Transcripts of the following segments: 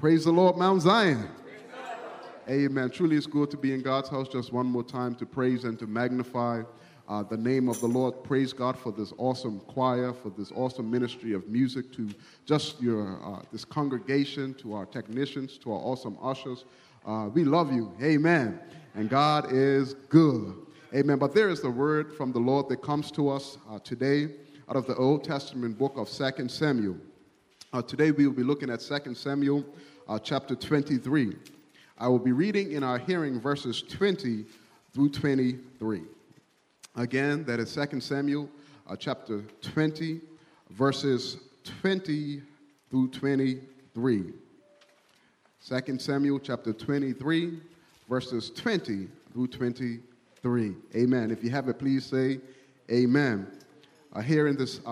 Praise the Lord, Mount Zion. Amen. Truly it's good to be in God's house just one more time to praise and to magnify the name of the Lord. Praise God for this awesome choir, for this awesome ministry of music, to just this congregation, to our technicians, to our awesome ushers. We love you. Amen. And God is good. Amen. But there is the word from the Lord that comes to us today out of the Old Testament book of 2 Samuel. Today we will be looking at 2 Samuel chapter 23. I will be reading in our hearing verses 20 through 23. Again, that is 2 Samuel chapter 20, verses 20 through 23. 2 Samuel chapter 23, verses 20 through 23. Amen. If you have it, please say amen. Here in this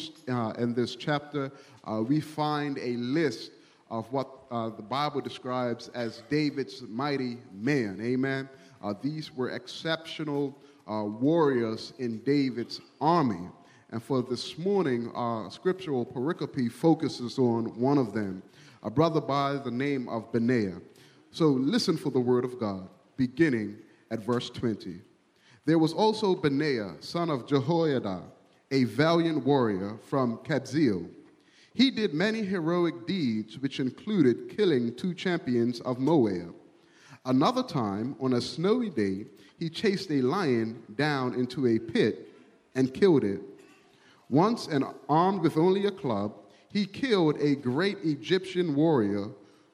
in this chapter, we find a list of what the Bible describes as David's mighty men. Amen. These were exceptional warriors in David's army. And for this morning, our scriptural pericope focuses on one of them, a brother by the name of Benaiah. So listen for the word of God, beginning at verse 20. There was also Benaiah, son of Jehoiada, a valiant warrior from Kabzeel. He did many heroic deeds, which included killing 2 champions of Moab. Another time, on a snowy day, he chased a lion down into a pit and killed it. Once, and armed with only a club, he killed a great Egyptian warrior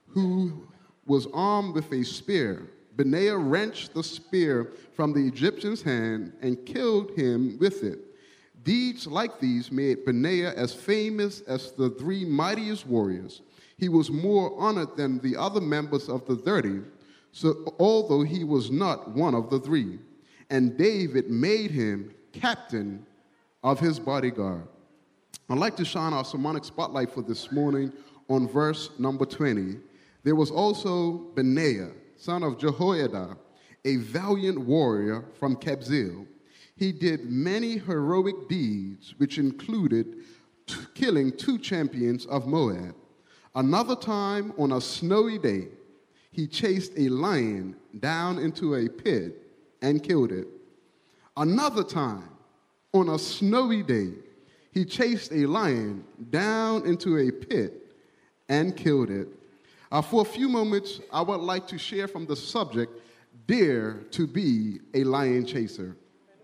who was armed with a spear. Benaiah wrenched the spear from the Egyptian's hand and killed him with it. Deeds like these made Benaiah as famous as the 3 mightiest warriors. He was more honored than the other members of the 30, so although he was not one of the 3. And David made him captain of his bodyguard. I'd like to shine our sermonic spotlight for this morning on verse number 20. There was also Benaiah, son of Jehoiada, a valiant warrior from Kabzeel. He did many heroic deeds, which included killing 2 champions of Moab. Another time, on a snowy day, he chased a lion down into a pit and killed it. Another time, on a snowy day, he chased a lion down into a pit and killed it. For a few moments, I would like to share from the subject, Dare to be a Lion Chaser.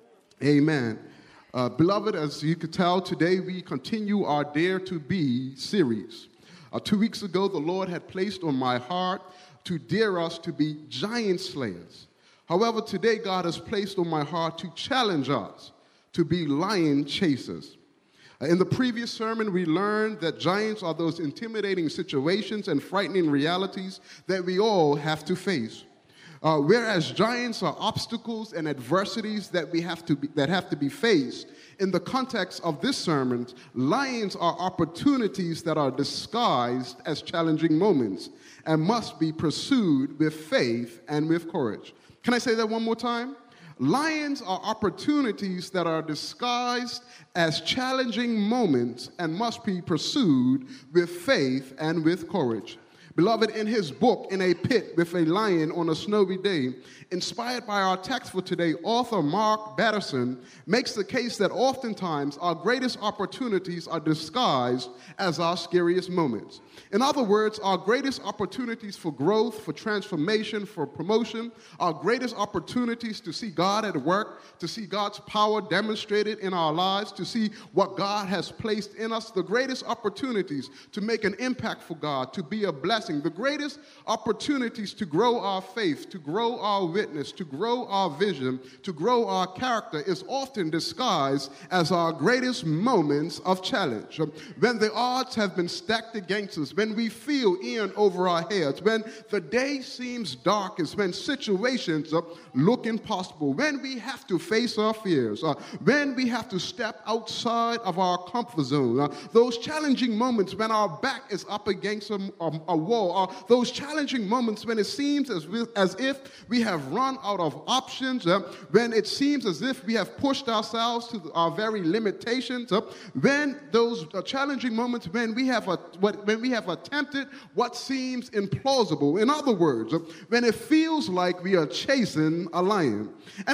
Amen. Beloved, as you could tell, today we continue our Dare to Be series. 2 weeks ago, the Lord had placed on my heart to dare us to be giant slayers. However, today God has placed on my heart to challenge us to be lion chasers. In the previous sermon, we learned that giants are those intimidating situations and frightening realities that we all have to face. Whereas giants are obstacles and adversities that have to be faced, in the context of this sermon, lions are opportunities that are disguised as challenging moments and must be pursued with faith and with courage. Can I say that one more time? Lions are opportunities that are disguised as challenging moments and must be pursued with faith and with courage. Beloved, in his book, In a Pit with a Lion on a Snowy Day, inspired by our text for today, author Mark Batterson makes the case that oftentimes our greatest opportunities are disguised as our scariest moments. In other words, our greatest opportunities for growth, for transformation, for promotion, our greatest opportunities to see God at work, to see God's power demonstrated in our lives, to see what God has placed in us, the greatest opportunities to make an impact for God, to be a blessing, the greatest opportunities to grow our faith, to grow our witness, to grow our vision, to grow our character is often disguised as our greatest moments of challenge. When the odds have been stacked against us, when we feel in over our heads, when the day seems darkest, when situations look impossible, when we have to face our fears, when we have to step outside of our comfort zone, those challenging moments when our back is up against a wall, wall, or those challenging moments when it seems as if we have run out of options, when it seems as if we have pushed ourselves to our very limitations, when those challenging moments when we have attempted what seems implausible. In other words, when it feels like we are chasing a lion. And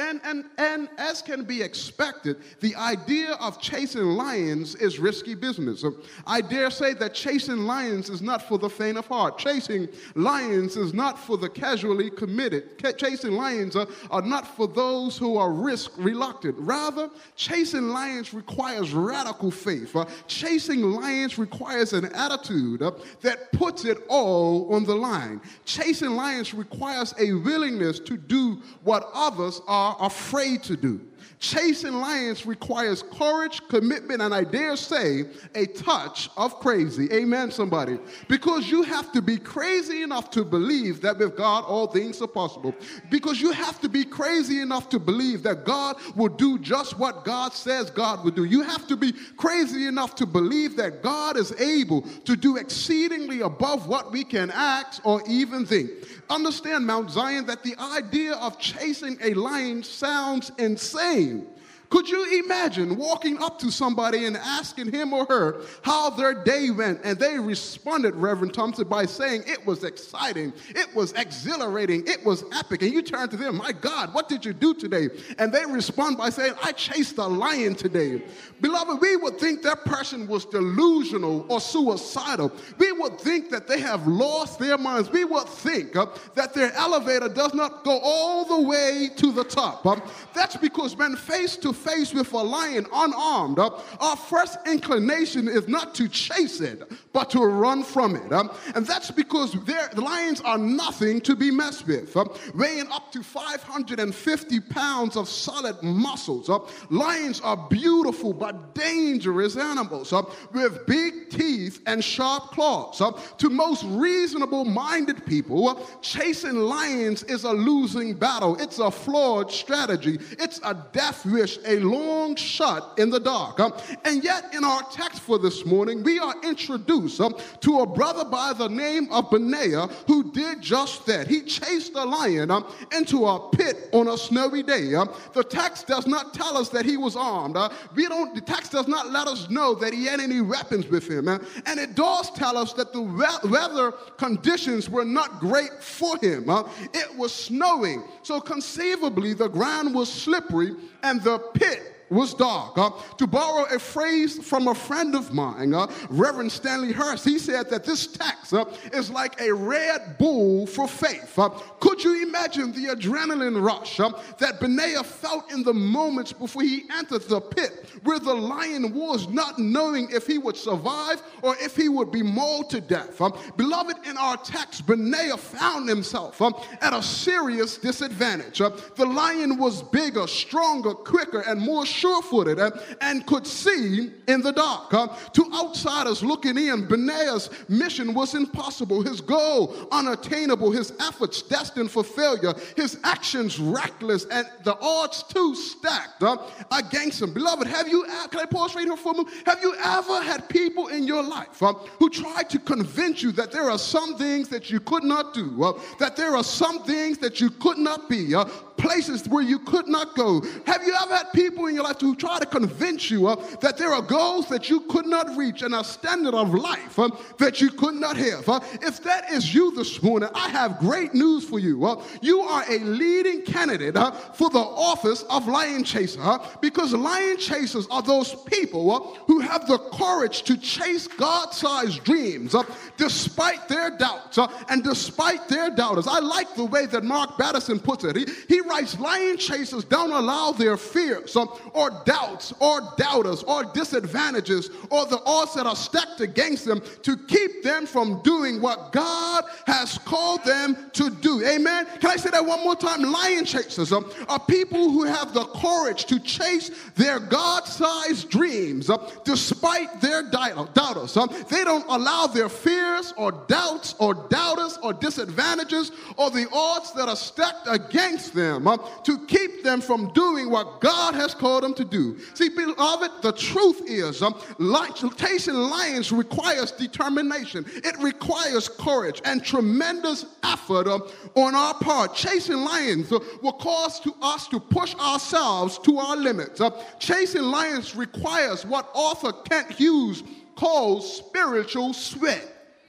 as can be expected, the idea of chasing lions is risky business. I dare say that chasing lions is not for the faint of heart. Chasing lions is not for the casually committed. Chasing lions are not for those who are risk reluctant. Rather, chasing lions requires radical faith. Chasing lions requires an attitude that puts it all on the line. Chasing lions requires a willingness to do what others are afraid to do. Chasing lions requires courage, commitment, and I dare say, a touch of crazy. Amen, somebody. Because you have to be crazy enough to believe that with God, all things are possible. Because you have to be crazy enough to believe that God will do just what God says God will do. You have to be crazy enough to believe that God is able to do exceedingly above what we can ask or even think. Understand, Mount Zion, that the idea of chasing a lion sounds insane. Could you imagine walking up to somebody and asking him or her how their day went, and they responded, Reverend Thompson, by saying it was exciting, it was exhilarating, it was epic, and you turn to them, my God, what did you do today? And they respond by saying, I chased a lion today. Beloved, we would think that person was delusional or suicidal. We would think that they have lost their minds. We would think that their elevator does not go all the way to the top. That's because when face to face with a lion unarmed, our first inclination is not to chase it, but to run from it. And that's because the lions are nothing to be messed with. Weighing up to 550 pounds of solid muscles, lions are beautiful but dangerous animals with big teeth and sharp claws. To most reasonable-minded people, chasing lions is a losing battle. It's a flawed strategy. It's a death wish, a long shot in the dark. And yet, in our text for this morning, we are introduced to a brother by the name of Benaiah who did just that. He chased a lion into a pit on a snowy day. The text does not tell us that he was armed. The text does not let us know that he had any weapons with him. And it does tell us that the weather conditions were not great for him. It was snowing. So conceivably, the ground was slippery and the pit was dark. To borrow a phrase from a friend of mine, Reverend Stanley Hurst, he said that this text is like a Red Bull for faith. Could you imagine the adrenaline rush that Benaiah felt in the moments before he entered the pit where the lion was, not knowing if he would survive or if he would be mauled to death? Beloved, in our text, Benaiah found himself at a serious disadvantage. The lion was bigger, stronger, quicker, and more sure-footed and could see in the dark. To outsiders looking in, Benaiah's mission was impossible, his goal unattainable, his efforts destined for failure, his actions reckless, and the odds too stacked against him. Beloved, can I pause right here for a moment? Have you ever had people in your life who tried to convince you that there are some things that you could not do, that there are some things that you could not be, places where you could not go? Have you ever had people in your life who try to convince you that there are goals that you could not reach and a standard of life that you could not have? If that is you this morning, I have great news for you. You are a leading candidate for the office of lion chaser, because lion chasers are those people who have the courage to chase God-sized dreams despite their doubts and despite their doubters. I like the way that Mark Batterson puts it. He writes, lion chasers don't allow their fears or doubts or doubters or disadvantages or the odds that are stacked against them to keep them from doing what God has called them to do. Amen? Can I say that one more time? Lion chasers are people who have the courage to chase their God-sized dreams despite their doubters. They don't allow their fears or doubts or doubters or disadvantages or the odds that are stacked against them them, to keep them from doing what God has called them to do. See, beloved, the truth is, chasing lions requires determination. It requires courage and tremendous effort on our part. Chasing lions will cause us to push ourselves to our limits. Chasing lions requires what author Kent Hughes calls spiritual sweat.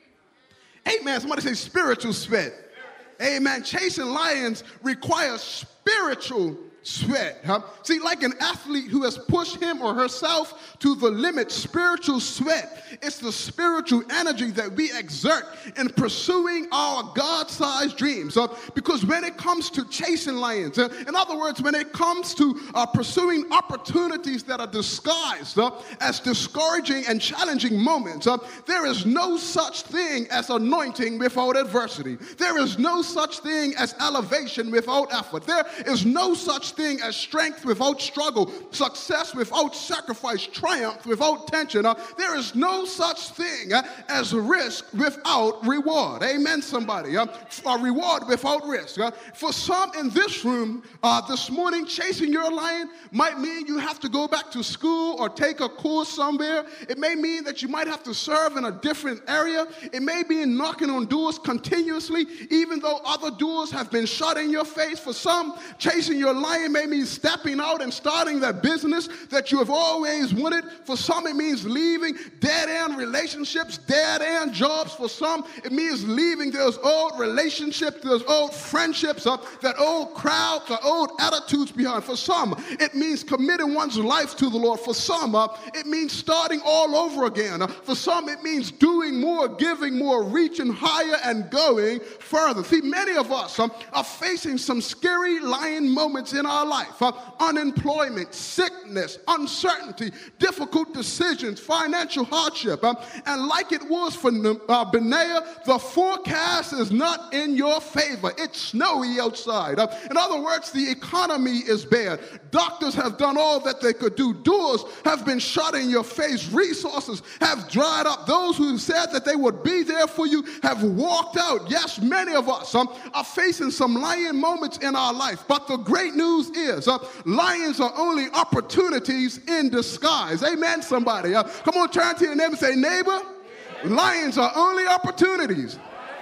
Amen. Somebody say spiritual sweat. Amen. Chasing lions requires spiritual sweat. See, like an athlete who has pushed him or herself to the limit, spiritual sweat is the spiritual energy that we exert in pursuing our God-sized dreams. Because when it comes to chasing lions, in other words, when it comes to pursuing opportunities that are disguised as discouraging and challenging moments, there is no such thing as anointing without adversity. There is no such thing as elevation without effort. There is no such thing as strength without struggle, success without sacrifice, triumph without tension. There is no such thing as risk without reward. Amen, somebody. A reward without risk. For some in this room this morning, chasing your lion might mean you have to go back to school or take a course somewhere. It may mean that you might have to serve in a different area. It may be knocking on doors continuously, even though other doors have been shut in your face. For some, chasing your lion may mean stepping out and starting that business that you have always wanted. For some, it means leaving dead-end relationships, dead-end jobs. For some, it means leaving those old relationships, those old friendships, that old crowd, the old attitudes behind. For some, it means committing one's life to the Lord. For some, it means starting all over again. For some, it means doing more, giving more, reaching higher, and going further. See, many of us are facing some scary lion moments in our life. Unemployment, sickness, uncertainty, difficult decisions, financial hardship. And like it was for Benaiah, the forecast is not in your favor. It's snowy outside. In other words, the economy is bad. Doctors have done all that they could do. Doors have been shut in your face. Resources have dried up. Those who said that they would be there for you have walked out. Yes, many of us are facing some lion moments in our life. But the great news is lions are only opportunities in disguise. Amen, somebody. Come on, turn to your neighbor and say, neighbor, lions are only opportunities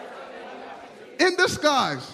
in disguise.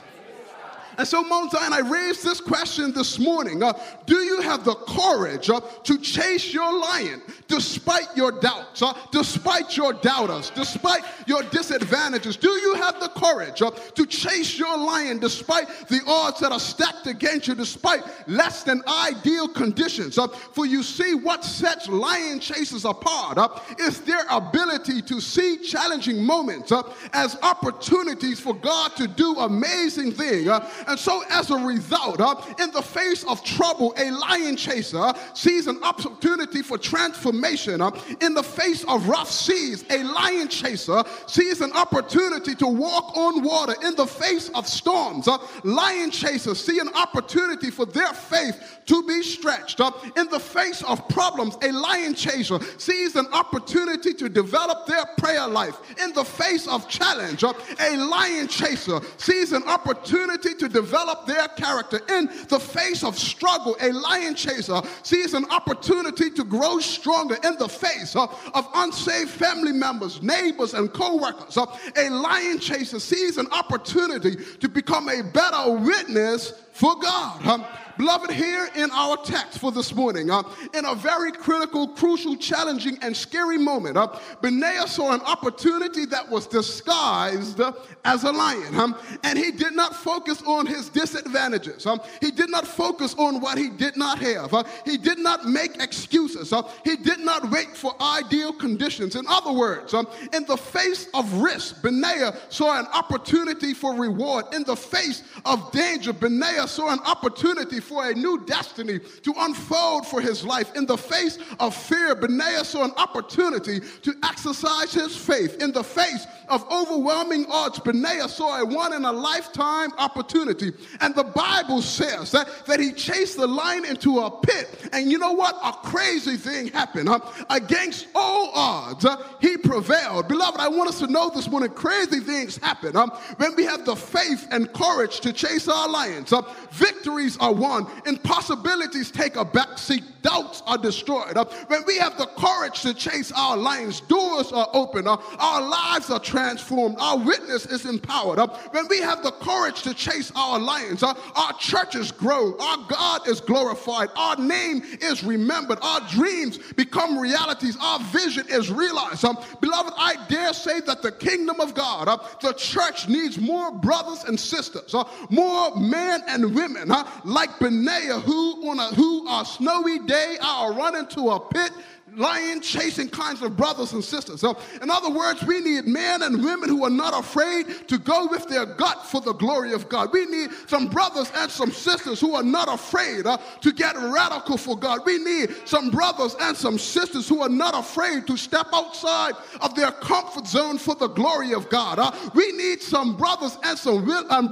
And so, Mount Zion, I raised this question this morning. Do you have the courage to chase your lion despite your doubts, despite your doubters, despite your disadvantages? Do you have the courage to chase your lion despite the odds that are stacked against you, despite less than ideal conditions? For you see, what sets lion chasers apart is their ability to see challenging moments as opportunities for God to do amazing things. And so as a result, in the face of trouble, a lion chaser sees an opportunity for transformation. In the face of rough seas, a lion chaser sees an opportunity to walk on water. In the face of storms, lion chasers see an opportunity for their faith to be stretched. In the face of problems, a lion chaser sees an opportunity to develop their prayer life. In the face of challenge, a lion chaser sees an opportunity to develop their character. In the face of struggle, a lion chaser sees an opportunity to grow stronger. In the face of unsaved family members, neighbors, and co-workers, a lion chaser sees an opportunity to become a better witness for God. Beloved, here in our text for this morning, in a very critical, crucial, challenging, and scary moment, Benaiah saw an opportunity that was disguised as a lion. And he did not focus on his disadvantages. He did not focus on what he did not have. He did not make excuses. He did not wait for ideal conditions. In other words, in the face of risk, Benaiah saw an opportunity for reward. In the face of danger, Benaiah saw an opportunity for a new destiny to unfold for his life. In the face of fear, Benaiah saw an opportunity to exercise his faith. In the face of overwhelming odds, Benaiah saw a one-in-a-lifetime opportunity. And the Bible says that he chased the lion into a pit. And you know what? A crazy thing happened. Against all odds, he prevailed. Beloved, I want us to know this morning, crazy things happen when we have the faith and courage to chase our lions. Victories are won. Impossibilities take a backseat. Doubts are destroyed. When we have the courage to chase our lions, doors are open. Our lives are transformed. Our witness is empowered. When we have the courage to chase our lions, our churches grow. Our God is glorified. Our name is remembered. Our dreams become realities. Our vision is realized. Beloved, I dare say that the kingdom of God, the church needs more brothers and sisters, more men and women like Benaiah, who on a snowy day are run into a pit, lion chasing kinds of brothers and sisters. In other words, we need men and women who are not afraid to go with their gut for the glory of God. We need some brothers and some sisters who are not afraid to get radical for God. We need some brothers and some sisters who are not afraid to step outside of their comfort zone for the glory of God. We need some brothers and some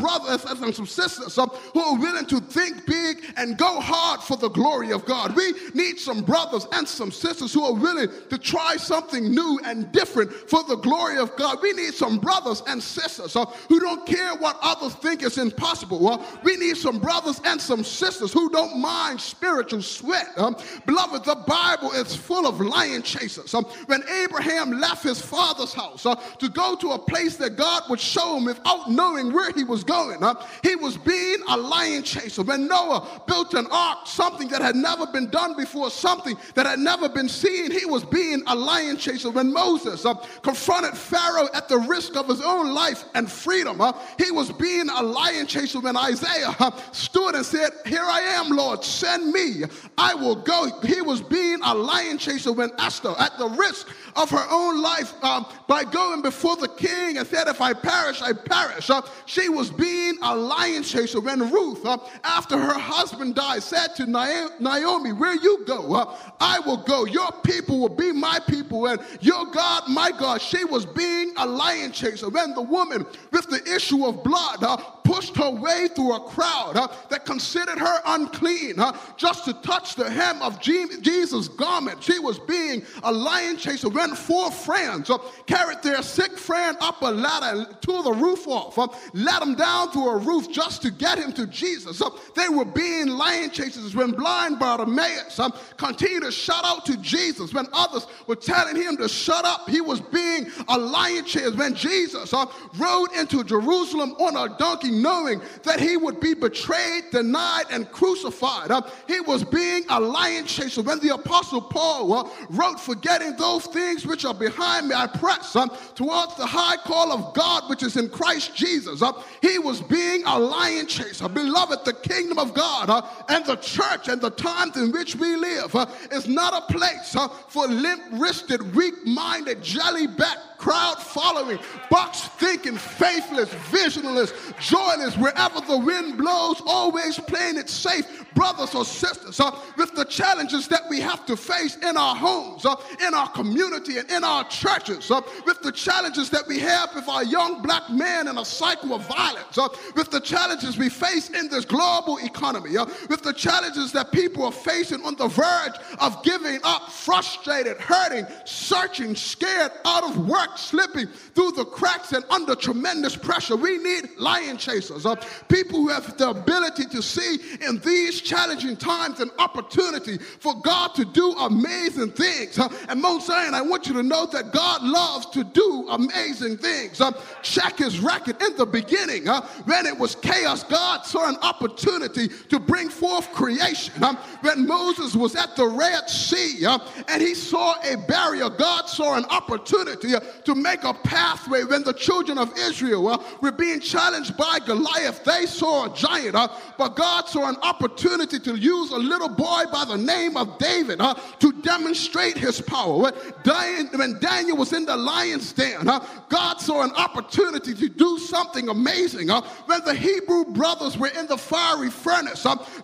sisters who are willing to think big and go hard for the glory of God. We need some brothers and some sisters who are willing to try something new and different for the glory of God. We need some brothers and sisters who don't care what others think is impossible. We need some brothers and some sisters who don't mind spiritual sweat. Beloved, the Bible is full of lion chasers. When Abraham left his father's house to go to a place that God would show him without knowing where he was going, he was being a lion chaser. When Noah built an ark, something that had never been done before, something that had never been seen, he was being a lion chaser. When Moses confronted Pharaoh at the risk of his own life and freedom, he was being a lion chaser. When Isaiah stood and said, "Here I am, Lord, send me, I will go," he was being a lion chaser. When Esther, at the risk of her own life, by going before the king and said, "If I perish, I perish," she was being a lion chaser. When Ruth, after her husband died, said to Naomi, "Where you go, I will go. Your people will be my people, and your God, my God." She was being a lion chaser. When the woman with the issue of blood pushed her way through a crowd that considered her unclean just to touch the hem of Jesus' garment, she was being a lion chaser. When 4 friends carried their sick friend up a ladder and tore the roof off, let him down through a roof just to get him to Jesus, they were being lion chasers. When blind Bartimaeus continued to shout out to Jesus when others were telling him to shut up, he was being a lion chaser. When Jesus rode into Jerusalem on a donkey, knowing that he would be betrayed, denied, and crucified, he was being a lion chaser. When the Apostle Paul wrote, "Forgetting those things which are behind me, I press towards the high call of God which is in Christ Jesus," he was being a lion chaser. Beloved, the kingdom of God and the church and the times in which we live is not a place for limp-wristed, weak-minded, jelly-backed, crowd-following, box-thinking, faithless, visionless, joyless, wherever the wind blows, always playing it safe brothers or sisters with the challenges that we have to face in our homes, in our community, and in our churches, with the challenges that we have with our young black men in a cycle of violence, with the challenges we face in this global economy, with the challenges that people are facing on the verge of giving up, frustrated, hurting, searching, scared, out of work, slipping through the cracks and under tremendous pressure. We need lion chasers, people who have the ability to see in these challenging times an opportunity for God to do amazing things. And Mount Zion, I want you to know that God loves to do amazing things. Check his record. In the beginning, when it was chaos, God saw an opportunity to bring forth creation. When Moses was at the Red Sea and he saw a barrier, God saw an opportunity to make a pathway. When the children of Israel were being challenged by Goliath, they saw a giant, but God saw an opportunity to use a little boy by the name of David to demonstrate his power. When Daniel was in the lion's den, God saw an opportunity to do something amazing. When the Hebrew brothers were in the fiery furnace,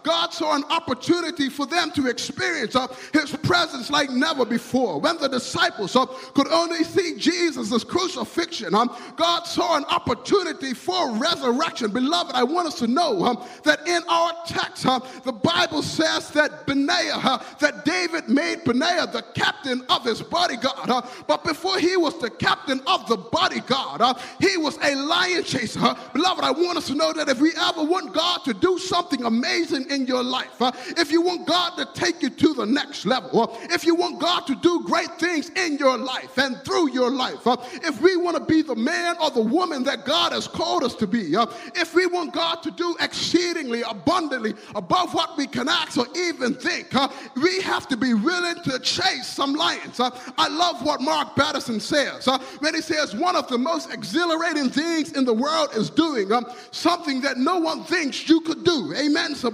God saw an opportunity for them to experience his presence like never before. When the disciples could only see Jesus' crucifixion, God saw an opportunity for resurrection. Beloved, I want us to know that in our text, the Bible says that Benaiah, that David made Benaiah the captain of his bodyguard. But before he was the captain of the bodyguard, he was a lion chaser. Beloved, I want us to know that if we ever want God to do something amazing in your life, if you want God to take you to the next level, if you want God to do great things in your life and through your life, if we want to be the man or the woman that God has called us to be, if we want God to do exceedingly abundantly above what we can ask or even think, we have to be willing to chase some lions. I love what Mark Batterson says when he says one of the most exhilarating things in the world is doing something that no one thinks you could do. Amen. So,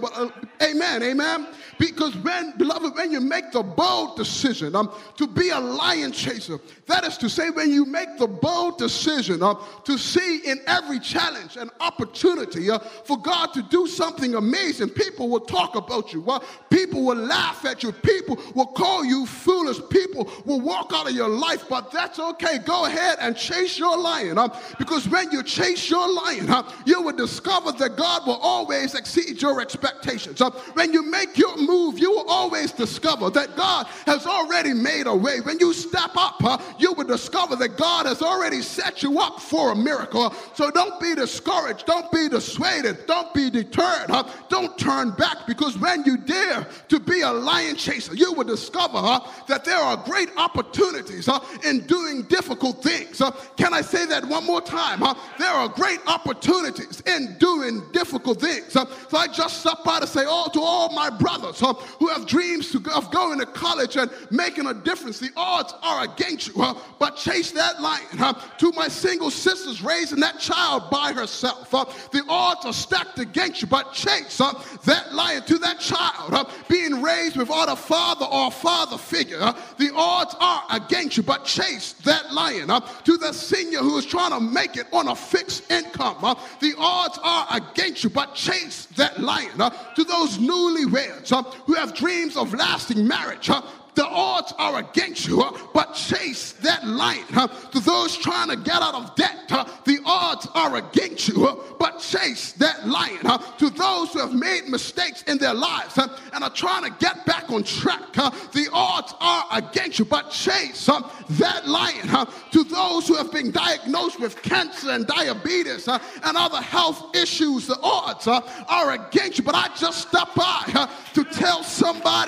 amen. Because beloved, when you make the bold decision to be a lion chaser, that is to say, when you make the bold decision to see in every challenge an opportunity for God to do something amazing, people will talk about you. People will laugh at you. People will call you foolish. People will walk out of your life, but that's okay. Go ahead and chase your lion. Because when you chase your lion, you will discover that God will always exceed your expectations. When you make your move, you will always discover that God has already made a way. When you step up, you will discover that God has already set you up for a miracle. So don't be discouraged. Don't be dissuaded. Don't be deterred. Don't turn back, because when you dare to be a lion chaser, you will discover that there are great opportunities in doing difficult things. Can I say that one more time? There are great opportunities in doing difficult things. So I just stop by to say, to all my brothers who have dreams of going to college and making a difference, the odds are against you, but chase that lion. To my single sisters raising that child by herself, the odds are stacked against you, but chase that lion. To that child being raised without a father or a father figure, the odds are against you, but chase that lion. To the senior who is trying to make it on a fixed income, the odds are against you, but chase that lion. To those newlyweds who have dreams of lasting marriage, the odds are against you, but chase that lion. To those trying to get out of debt, the odds are against you, but chase that lion. To those who have made mistakes in their lives and are trying to get back on track, the odds are against you, but chase that lion. To those who have been diagnosed with cancer and diabetes and other health issues, the odds are against you, but I just stopped by to tell somebody,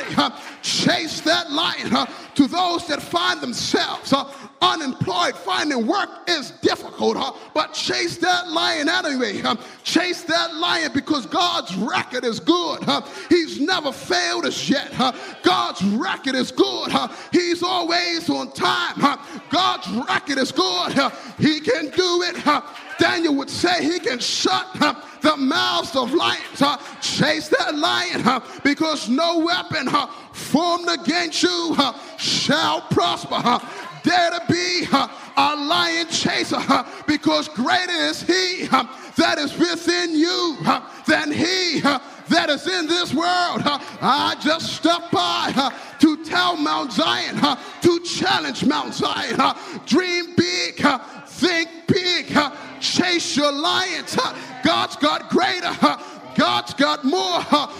chase that lion. To those that find themselves unemployed, finding work is difficult, but chase that lion anyway. Chase that lion, because God's record is good. He's never failed us yet. God's record is good. He's always on time. God's record is good. He can do it. Daniel would say he can shut the mouths of lions. Chase that lion, because no weapon formed against you shall prosper. Dare to be a lion chaser, because greater is he that is within you than he that is in this world. I just stepped by to tell Mount Zion, to challenge Mount Zion. Dream big, think big, chase your lions. God's got greater. God's got more.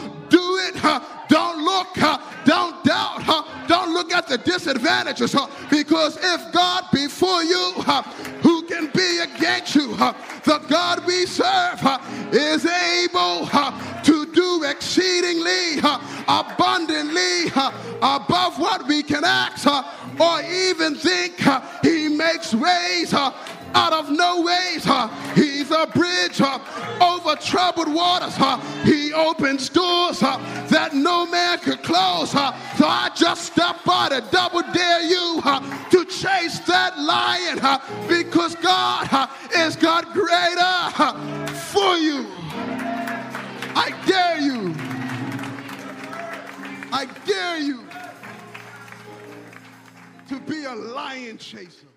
Do it. Don't look. Don't doubt. Don't look at the disadvantages. Because if God be for you, who can be against you? The God we serve is able to do exceedingly abundantly above what we can ask or even think. He makes ways out of no ways. He's a bridge over troubled waters. He opens doors that no man could close. So I just stepped by to double dare you to chase that lion, because God is God greater for you. I dare you. I dare you to be a lion chaser.